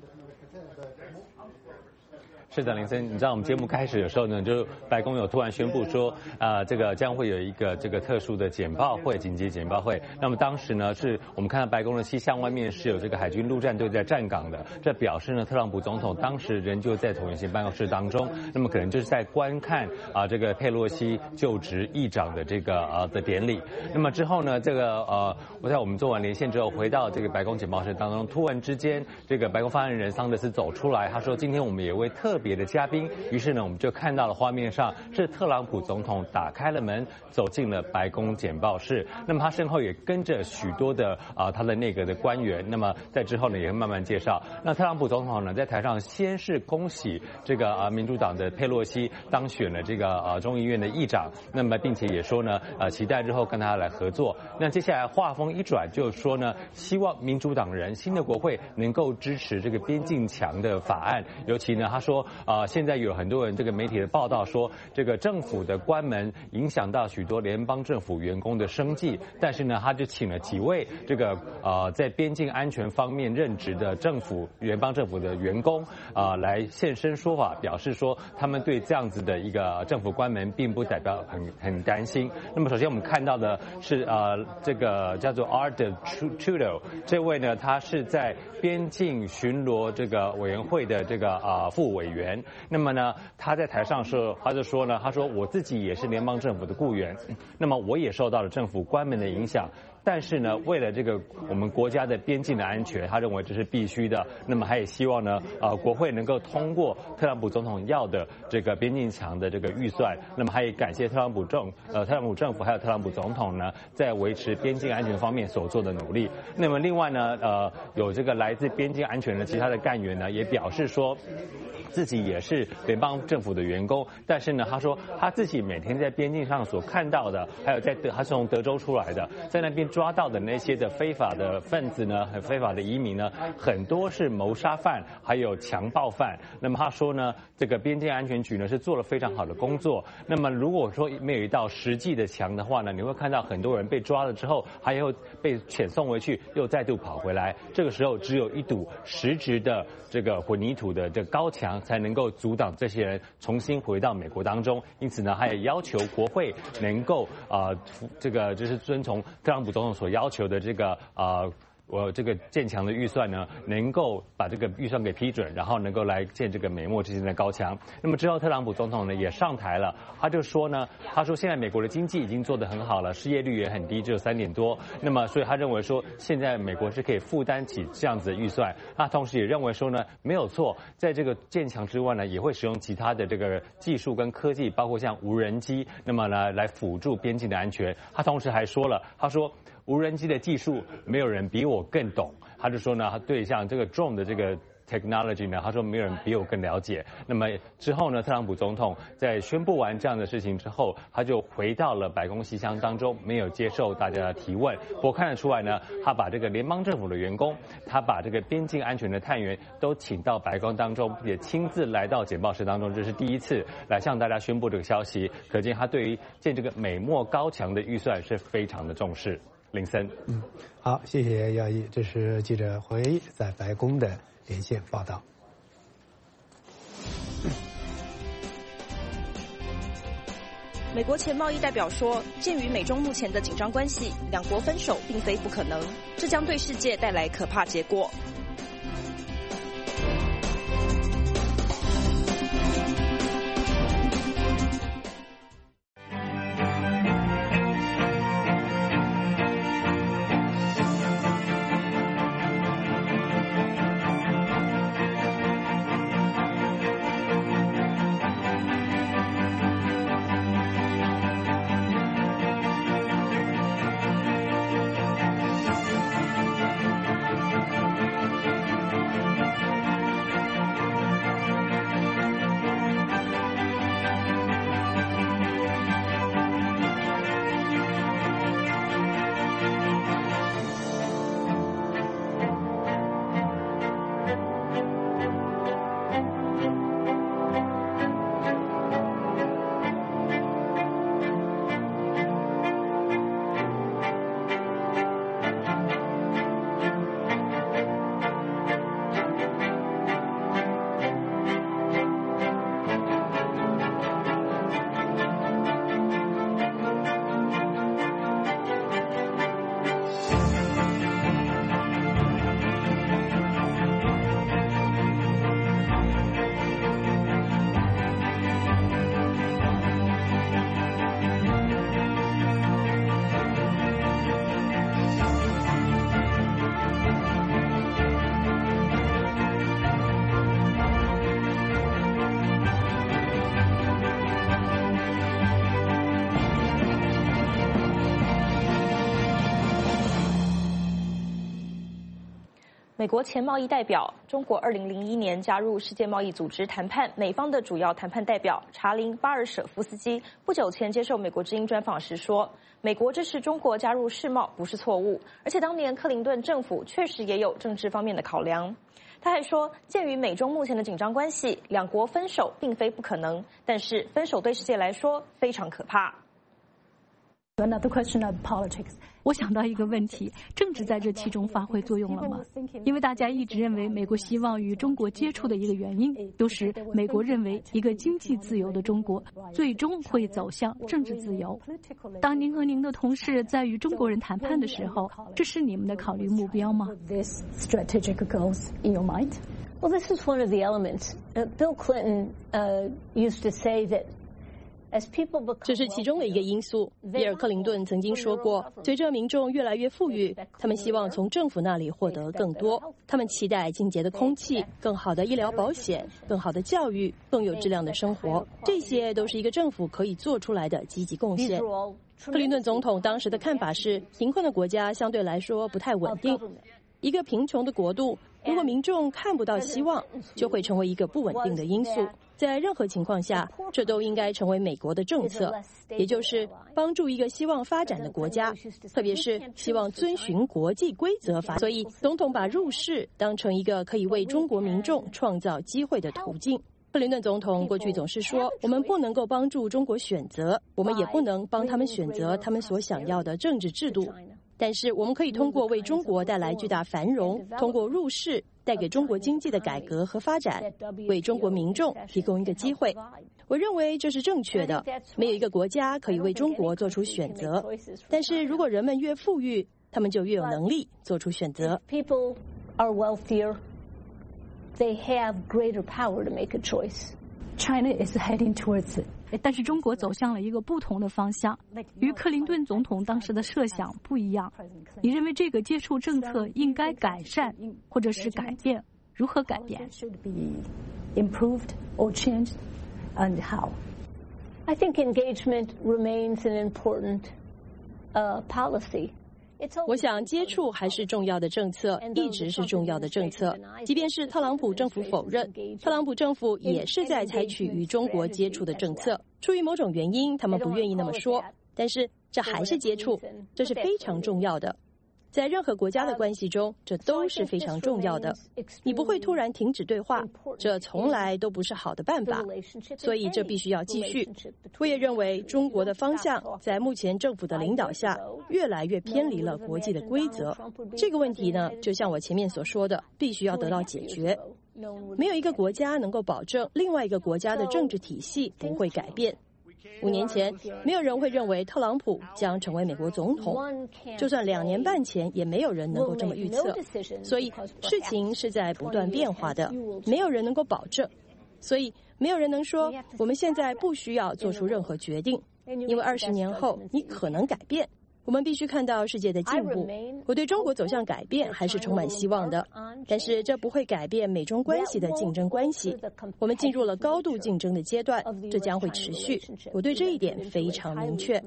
是的，林森，你知道我们节目开始的时候呢，就白宫有突然宣布说，这个将会有一个这个特殊的简报会，紧急简报会。那么当时呢，是我们看到白宫的西巷外面是有这个海军陆战队在站岗的，这表示呢，特朗普总统当时仍旧在椭圆形办公室当中，那么可能就是在观看这个佩洛西就职议长的这个的典礼。那么之后呢，这个我在我们做完连线之后，回到这个白宫简报室当中，突然之间，这个白宫发言人桑德斯走出来，他说今天我们有位特别的嘉宾，于是呢，我们就看到了画面上是特朗普总统打开了门，走进了白宫简报室。那么他身后也跟着许多的他的内阁的官员。那么在之后呢，也会慢慢介绍。那特朗普总统呢，在台上先是恭喜这个民主党的佩洛西当选了这个众议院的议长，那么并且也说呢，期待日后跟他来合作。那接下来话锋一转，就说呢，希望民主党人新的国会能够支持这个边境墙的法案，尤其呢，他说现在有很多人这个媒体的报道说，这个政府的关门影响到许多联邦政府员工的生计，但是呢，他就请了几位这个在边境安全方面任职的联邦政府的员工来现身说法，表示说他们对这样子的一个政府关门并不代表很担心。那么首先我们看到的是这个叫做 Art Trudeau 这位呢，他是在边境巡逻这个委员会的这个副委员。那么呢，他在台上说，他就说呢，他说我自己也是联邦政府的雇员，那么我也受到了政府关门的影响。但是呢，为了这个我们国家的边境的安全，他认为这是必须的。那么他也希望呢，国会能够通过特朗普总统要的这个边境墙的这个预算。那么他也感谢特朗普政府还有特朗普总统呢，在维持边境安全方面所做的努力。那么另外呢，有这个来自边境安全的其他的干员呢，也表示说，自己也是联邦政府的员工，但是呢，他说他自己每天在边境上所看到的，还有他是从德州出来的，在那边抓到的那些的非法的分子呢，非法的移民呢，很多是谋杀犯，还有强暴犯。那么他说呢，这个边境安全局呢是做了非常好的工作。那么如果说没有一道实际的墙的话呢，你会看到很多人被抓了之后，还有被遣送回去，又再度跑回来。这个时候只有一堵实质的这个混凝土的这个高墙，才能够阻挡这些人重新回到美国当中。因此呢，他也要求国会能够这个就是遵从特朗普总统所要求的这个这个建墙的预算呢，能够把这个预算给批准，然后能够来建这个美墨之间的高墙。那么之后，特朗普总统呢也上台了，他就说呢，他说现在美国的经济已经做得很好了，失业率也很低，只有3点多。那么所以他认为说，现在美国是可以负担起这样子的预算。他同时也认为说呢，没有错，在这个建墙之外呢，也会使用其他的这个技术跟科技，包括像无人机，那么呢来辅助边境的安全。他同时还说了，他说无人机的技术没有人比我更懂。他就说呢，他对像这个 drone 的这个 technology 呢，他说没有人比我更了解。那么之后呢，特朗普总统在宣布完这样的事情之后，他就回到了白宫信箱当中，没有接受大家的提问。不过看得出来呢，他把这个联邦政府的员工，他把这个边境安全的探员都请到白宫当中，也亲自来到简报室当中，这是第一次来向大家宣布这个消息。可见他对于建这个美墨高墙的预算是非常的重视。林森， 好，谢谢耀一，这是记者黄元一在白宫的连线报道。 美国前贸易代表说，鉴于美中目前的紧张关系，两国分手并非不可能，这将对世界带来可怕结果。 美国前贸易代表，中国2001年加入世界贸易组织谈判，美方的主要谈判代表查林·巴尔舍夫斯基不久前接受美国之音专访时说，美国支持中国加入世贸不是错误，而且当年克林顿政府确实也有政治方面的考量。他还说，鉴于美中目前的紧张关系，两国分手并非不可能，但是分手对世界来说非常可怕。 Another question of politics. 我想到一个问题，政治在这其中发挥作用了吗？因为大家一直认为美国希望与中国接触的一个原因，就是美国认为一个经济自由的中国最终会走向政治自由。当您和您的同事在与中国人谈判的时候，这是你们的考虑目标吗？ Strategic goals in your mind? Well, this is one of the elements. Bill Clinton used to say that. 这是其中的一个因素。比尔·克林顿曾经说过，随着民众越来越富裕，他们希望从政府那里获得更多。他们期待清洁的空气、更好的医疗保险、更好的教育、更有质量的生活。这些都是一个政府可以做出来的积极贡献。克林顿总统当时的看法是，贫困的国家相对来说不太稳定。一个贫穷的国度，如果民众看不到希望，就会成为一个不稳定的因素。在任何情况下，这都应该成为美国的政策，也就是帮助一个希望发展的国家，特别是希望遵循国际规则发展。所以，总统把入世当成一个可以为中国民众创造机会的途径。克林顿总统过去总是说，我们不能够帮助中国选择，我们也不能帮他们选择他们所想要的政治制度。但是我们可以通过为中国带来巨大繁荣，通过入世带给中国经济的改革和发展，为中国民众提供一个机会。我认为这是正确的，没有一个国家可以为中国做出选择。但是如果人们越富裕，他他们就越有能力做出选择。 People are wealthier. They have greater power to make a choice. China is heading towards it. 但是中国走向了一个不同的方向，与克林顿总统当时的设想不一样。你认为这个接触政策应该改善，或者是改变？如何改变 ？Should be improved or changed, and how? I think engagement remains an important policy. 我想接触还是重要的政策，一直是重要的政策。即便是特朗普政府否认，特朗普政府也是在采取与中国接触的政策。出于某种原因，他们不愿意那么说，但是这还是接触，这是非常重要的。在任何国家的关系中，这都是非常重要的。你不会突然停止对话，这从来都不是好的办法，所以这必须要继续。我也认为中国的方向在目前政府的领导下越来越偏离了国际的规则。这个问题呢，就像我前面所说的，必须要得到解决。没有一个国家能够保证另外一个国家的政治体系不会改变。5年前，没有人会认为特朗普将成为美国总统，就算2年半前，也没有人能够这么预测。所以事情是在不断变化的，没有人能够保证。所以没有人能说我们现在不需要做出任何决定，因为20年后你可能改变。我们必须看到世界的进步。我对中国走向改变还是充满希望的，但是这不会改变美中关系的竞争关系。我们进入了高度竞争的阶段，这将会持续。我对这一点非常明确。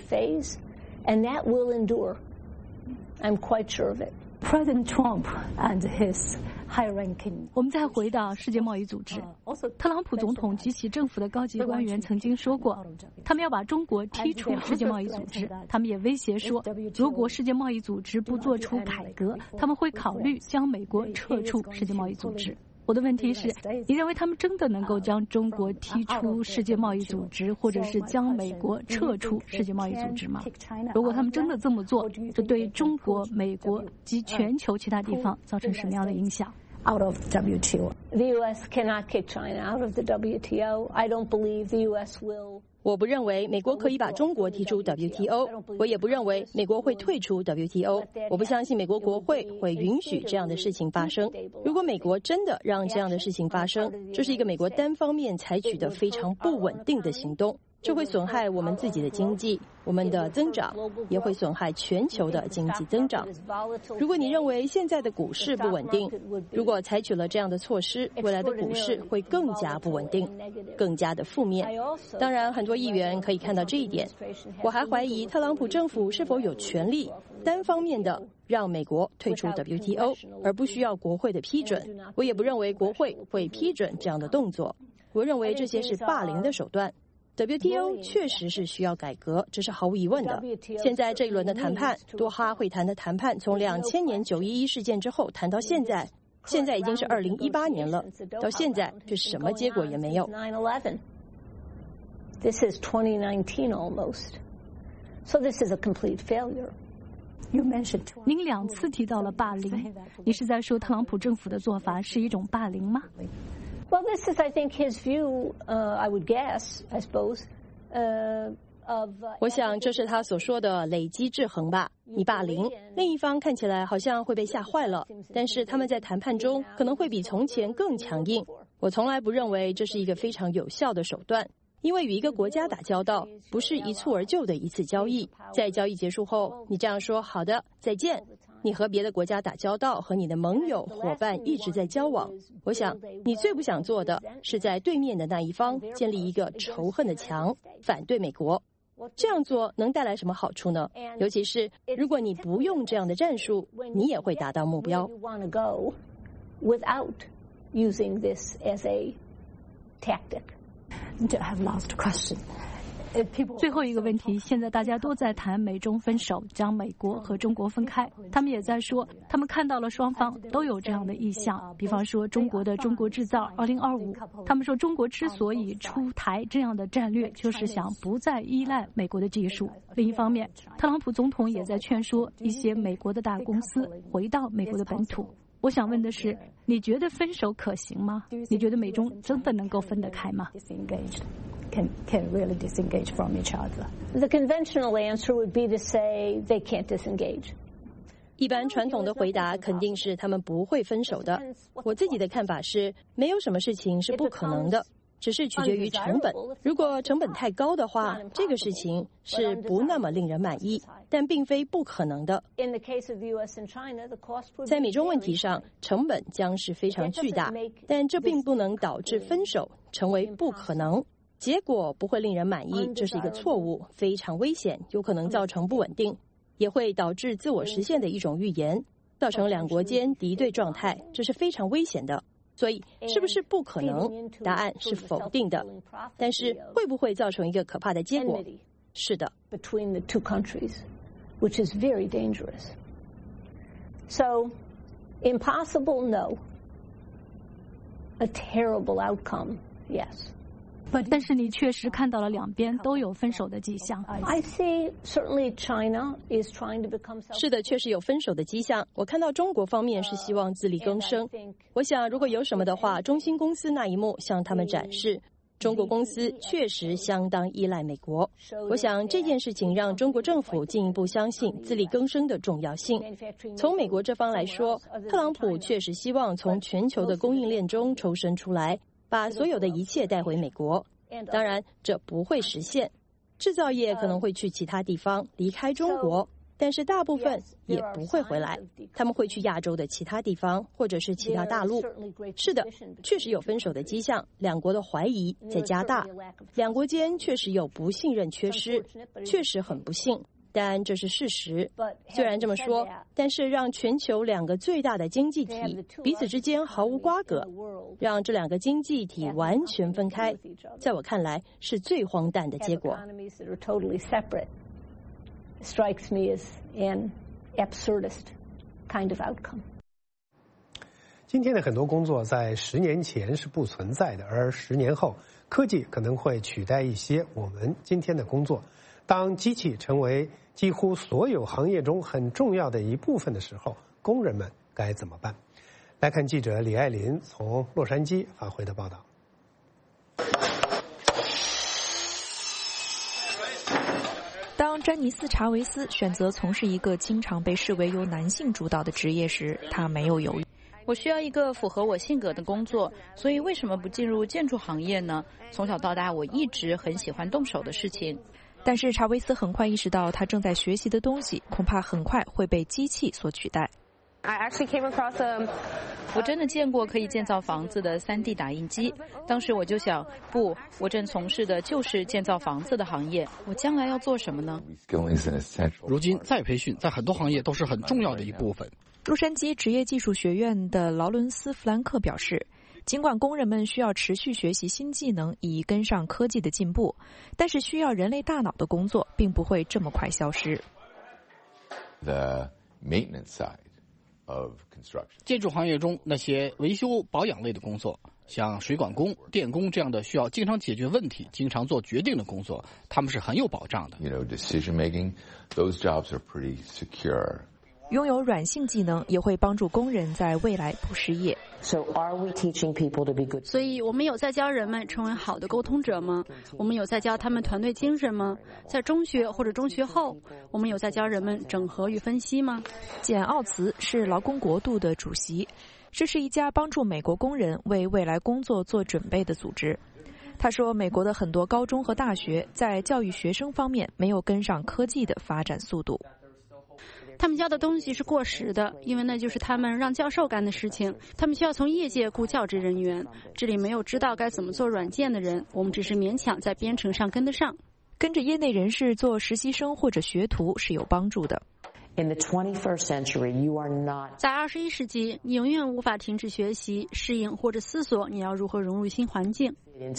And that will endure. I'm quite sure of it. President Trump and his high-ranking. 我们再回到世界贸易组织，特朗普总统及其政府的高级官员曾经说过，他们要把中国踢出世界贸易组织。他们也威胁说，如果世界贸易组织不做出改革，他们会考虑将美国撤出世界贸易组织。我的问题是，你认为他们真的能够将中国踢出世界贸易组织，或者是将美国撤出世界贸易组织吗？如果他们真的这么做，这对中国、美国及全球其他地方造成什么样的影响 ？Out of the WTO. The U.S. cannot kick China out of the WTO. I don't believe the U.S. will. 我不认为美国可以把中国踢出 WTO， 我也不认为美国会退出 WTO。我不相信美国国会会允许这样的事情发生。如果美国真的让这样的事情发生，这是一个美国单方面采取的非常不稳定的行动。这会损害我们自己的经济，我们的增长，也会损害全球的经济增长。如果你认为现在的股市不稳定，如果采取了这样的措施，未来的股市会更加不稳定，更加的负面。当然，很多议员可以看到这一点。我还怀疑特朗普政府是否有权利单方面的让美国退出 WTO， 而不需要国会的批准。我也不认为国会会批准这样的动作。我认为这些是霸凌的手段。WTO 确实是需要改革，这是毫无疑问的。现在这一轮的谈判，多哈会谈的谈判，从2000年911事件之后谈到现在，现在已经是2018年了，到现在这什么结果也没有。 This is 2019 almost. So this is a complete failure. You mentioned 您2次提到了霸凌，你是在说特朗普政府的做法是一种霸凌吗 ？Well, this is, I think, his view. I would guess, I suppose. 我想这是他所说的累积制衡吧。你霸凌，另一方看起来好像会被吓坏了，但是他们在谈判中可能会比从前更强硬。我从来不认为这是一个非常有效的手段，因为与一个国家打交道不是一蹴而就的一次交易。在交易结束后，你这样说好的，再见。你和别的国家打交道，和你的盟友、伙伴一直在交往。我想，你最不想做的是在对面的那一方建立一个仇恨的墙，反对美国。这样做能带来什么好处呢？尤其是如果你不用这样的战术，你也会达到目标。 Without using this as a tactic. I have last question. 最后一个问题，现在大家都在谈美中分手，将美国和中国分开。他们也在说，他们看到了双方都有这样的意向，比方说中国的中国制造2025。他们说中国之所以出台这样的战略，就是想不再依赖美国的技术。另一方面，特朗普总统也在劝说一些美国的大公司回到美国的本土。我想问的是，你觉得分手可行吗？你觉得美中真的能够分得开吗 ？Can really disengage from each other. The conventional answer would be to say they can't disengage. 一般传统的回答肯定是他们不会分手的。我自己的看法是，没有什么事情是不可能的，只是取决于成本。如果成本太高的话，这个事情是不那么令人满意，但并非不可能的。在美中问题上，成本将是非常巨大，但这并不能导致分手成为不可能。结果不会令人满意，这是一个错误，非常危险，有可能造成不稳定，也会导致自我实现的一种预言，造成两国间敌对状态，这是非常危险的。所以，是不是不可能？答案是否定的。但是，会不会造成一个可怕的结果？是的。 Between the two countries, which is very dangerous. So, impossible, no. A terrible outcome, yes. 但是你确实看到了两边都有分手的迹象。 I see certainly China is trying to become. 是的，确实有分手的迹象。我看到中国方面是希望自力更生。我想，如果有什么的话，中芯公司那一幕向他们展示，中国公司确实相当依赖美国。我想这件事情让中国政府进一步相信自力更生的重要性。从美国这方来说，特朗普确实希望从全球的供应链中抽身出来，把所有的一切带回美国。当然，这不会实现。制造业可能会去其他地方，离开中国，但是大部分也不会回来。他们会去亚洲的其他地方，或者是其他大陆。是的，确实有分手的迹象，两国的怀疑在加大，两国间确实有不信任缺失，确实很不幸。但这是事实。虽然这么说，但是让全球两个最大的经济体彼此之间毫无瓜葛，让这两个经济体完全分开，在我看来是最荒诞的结果。 Strikes me as an absurdist kind of outcome. 今天的很多工作在10年前是不存在的，而10年后，科技可能会取代一些我们今天的工作。当机器成为几乎所有行业中很重要的一部分的时候，工人们该怎么办？来看记者李爱林从洛杉矶发回的报道。 当詹尼斯·查维斯选择从事一个经常被视为由男性主导的职业时，他没有犹豫。 我需要一个符合我性格的工作，所以为什么不进入建筑行业呢？从小到大，我一直很喜欢动手的事情。 但是查维斯很快意识到，他正在学习的东西恐怕很快会被机器所取代。 我真的见过可以建造房子的3D 打印机，当时我就想，不，我正从事的就是建造房子的行业，我将来要做什么呢？ 如今再培训在很多行业都是很重要的一部分。 洛杉矶职业技术学院的劳伦斯·弗兰克表示，尽管工人们需要持续学习新技能以跟上科技的进步，但是需要人类大脑的工作并不会这么快消失。 建筑行业中那些维修保养类的工作，像水管工、电工这样的需要经常解决问题、经常做决定的工作，他们是很有保障的。 拥有软性技能也会帮助工人在未来不失业。 所以我们有在教人们成为好的沟通者吗？我们有在教他们团队精神吗？在中学或者中学后，我们有在教人们整合与分析吗？ 简·奥茨是劳工国度的主席，这是一家帮助美国工人为未来工作做准备的组织。他说，美国的很多高中和大学在教育学生方面没有跟上科技的发展速度。 他们教的东西是过时的，因为那就是他们让教授干的事情。他们需要从业界雇教职人员，这里没有知道该怎么做软件的人，我们只是勉强在编程上跟得上。 跟着业内人士做实习生或者学徒是有帮助的。 在21世纪，你永远无法停止学习、适应或者思索你要如何融入新环境。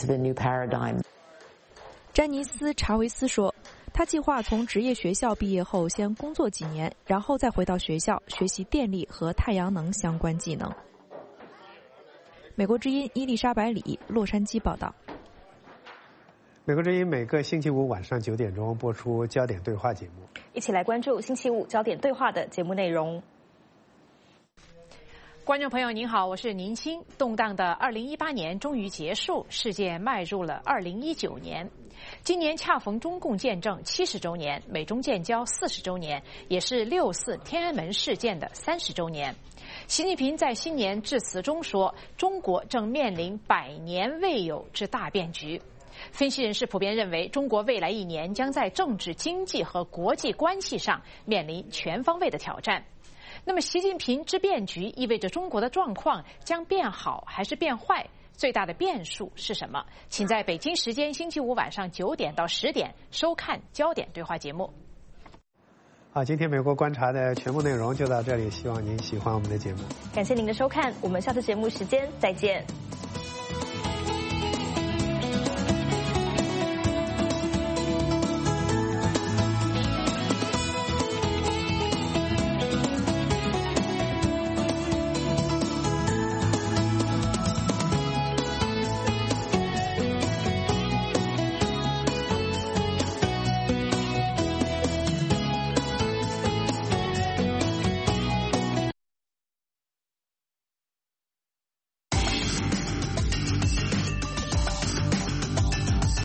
詹尼斯·查维斯说，他计划从职业学校毕业后先工作几年，然后再回到学校学习电力和太阳能相关技能。美国之音伊丽莎白里，洛杉矶报道。 美国之音每个星期五晚上9点钟播出焦点对话节目， 一起来关注星期五焦点对话的节目内容。 观众朋友您好，我是宁青。动荡的2018年终于结束，世界迈入了2019年。今年恰逢中共建政70周年，美中建交40周年，也是6·4天安门事件的30周年。习近平在新年致辞中说，中国正面临100年未有之大变局。分析人士普遍认为，中国未来1年将在政治、经济和国际关系上面临全方位的挑战。那么，习近平之变局意味着中国的状况将变好还是变坏？最大的变数是什么？请在北京时间星期五晚上9点到10点收看《焦点对话》节目。 好，今天美国观察的全部内容就到这里，希望您喜欢我们的节目。 感谢您的收看，我们下次节目时间再见。